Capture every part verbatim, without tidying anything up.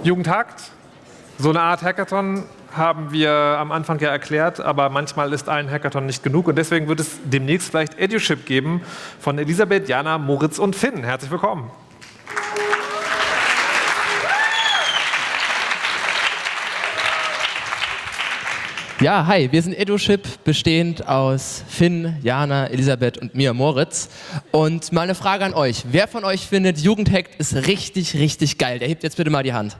Jugendhakt, so eine Art Hackathon haben wir am Anfang ja erklärt, aber manchmal ist ein Hackathon nicht genug und deswegen wird es demnächst vielleicht EduShip geben von Elisabeth, Jana, Moritz und Finn. Herzlich willkommen. Ja, hi, wir sind EduShip, bestehend aus Finn, Jana, Elisabeth und mir, Moritz. Und mal eine Frage an euch. Wer von euch findet, Jugendhackt ist richtig, richtig geil? Der hebt jetzt bitte mal die Hand.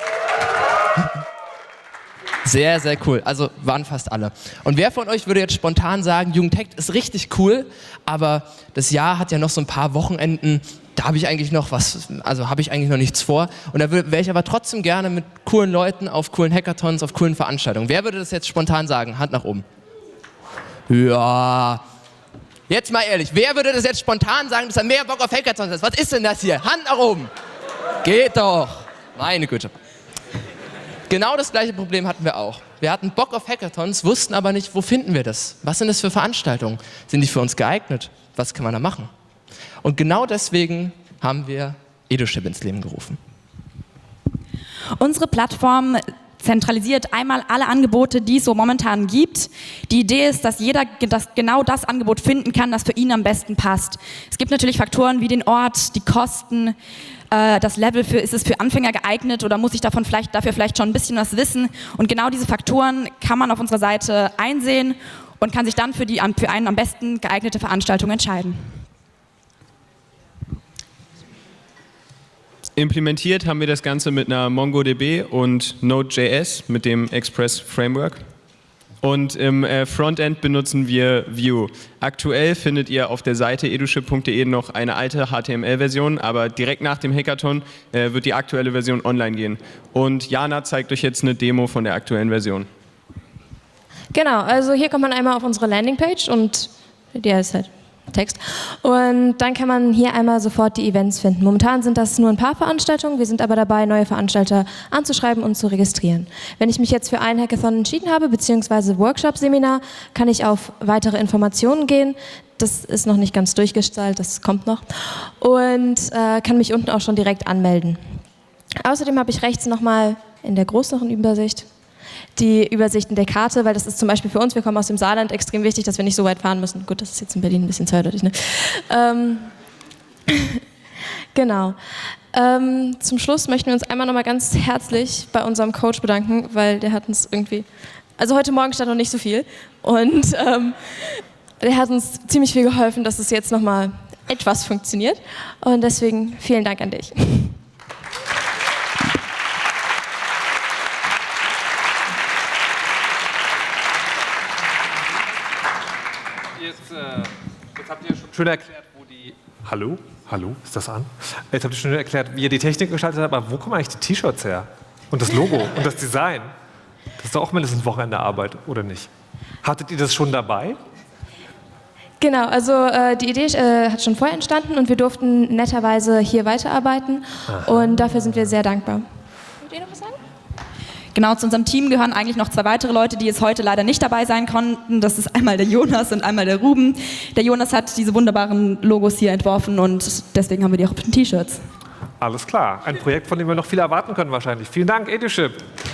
Sehr, sehr cool. Also waren fast alle. Und wer von euch würde jetzt spontan sagen, Jugendhackt ist richtig cool, aber das Jahr hat ja noch so ein paar Wochenenden, da habe ich eigentlich noch was, also habe ich eigentlich noch nichts vor. Und da wäre ich aber trotzdem gerne mit coolen Leuten auf coolen Hackathons, auf coolen Veranstaltungen. Wer würde das jetzt spontan sagen? Hand nach oben. Ja. Jetzt mal ehrlich, wer würde das jetzt spontan sagen, dass er mehr Bock auf Hackathons hat? Was ist denn das hier? Hand nach oben. Geht doch. Meine Güte. Genau das gleiche Problem hatten wir auch. Wir hatten Bock auf Hackathons, wussten aber nicht, wo finden wir das? Was sind das für Veranstaltungen? Sind die für uns geeignet? Was kann man da machen? Und genau deswegen haben wir EduShip ins Leben gerufen. Unsere Plattform zentralisiert einmal alle Angebote, die es so momentan gibt. Die Idee ist, dass jeder das, genau das Angebot finden kann, das für ihn am besten passt. Es gibt natürlich Faktoren wie den Ort, die Kosten, äh, das Level, für, ist es für Anfänger geeignet oder muss ich davon vielleicht, dafür vielleicht schon ein bisschen was wissen. Und genau diese Faktoren kann man auf unserer Seite einsehen und kann sich dann für, die, für einen am besten geeignete Veranstaltung entscheiden. Implementiert haben wir das Ganze mit einer MongoDB und Node.js mit dem Express Framework. Und im äh, Frontend benutzen wir Vue. Aktuell findet ihr auf der Seite eduship punkt de noch eine alte H T M L-Version, aber direkt nach dem Hackathon äh, wird die aktuelle Version online gehen. Und Jana zeigt euch jetzt eine Demo von der aktuellen Version. Genau, also hier kommt man einmal auf unsere Landingpage und der ist halt Text. Und dann kann man hier einmal sofort die Events finden. Momentan sind das nur ein paar Veranstaltungen, wir sind aber dabei, neue Veranstalter anzuschreiben und zu registrieren. Wenn ich mich jetzt für einen Hackathon entschieden habe, beziehungsweise Workshop-Seminar, kann ich auf weitere Informationen gehen. Das ist noch nicht ganz durchgestaltet, das kommt noch. Und äh, kann mich unten auch schon direkt anmelden. Außerdem habe ich rechts nochmal in der größeren Übersicht die Übersichten der Karte, weil das ist zum Beispiel für uns, wir kommen aus dem Saarland, extrem wichtig, dass wir nicht so weit fahren müssen. Gut, das ist jetzt in Berlin ein bisschen zweideutig, ne? Ähm, genau. Ähm, zum Schluss möchten wir uns einmal nochmal ganz herzlich bei unserem Coach bedanken, weil der hat uns irgendwie, also heute Morgen stand noch nicht so viel und ähm, der hat uns ziemlich viel geholfen, dass es jetzt nochmal etwas funktioniert und deswegen vielen Dank an dich. Jetzt, äh, jetzt habt ihr schon schön erklärt, wo die... Hallo? Hallo? Ist das an? Jetzt habt ihr schon erklärt, wie ihr die Technik gestaltet habt, aber wo kommen eigentlich die T-Shirts her? Und das Logo und das Design? Das ist doch auch mindestens Wochenendearbeit, oder nicht? Hattet ihr das schon dabei? Genau, also äh, die Idee äh, hat schon vorher entstanden und wir durften netterweise hier weiterarbeiten. Aha. Und dafür sind wir sehr dankbar. Wollt ihr noch was sagen? Genau, zu unserem Team gehören eigentlich noch zwei weitere Leute, die jetzt heute leider nicht dabei sein konnten. Das ist einmal der Jonas und einmal der Ruben. Der Jonas hat diese wunderbaren Logos hier entworfen und deswegen haben wir die auch auf den T-Shirts. Alles klar, ein Projekt, von dem wir noch viel erwarten können wahrscheinlich. Vielen Dank, EduShip.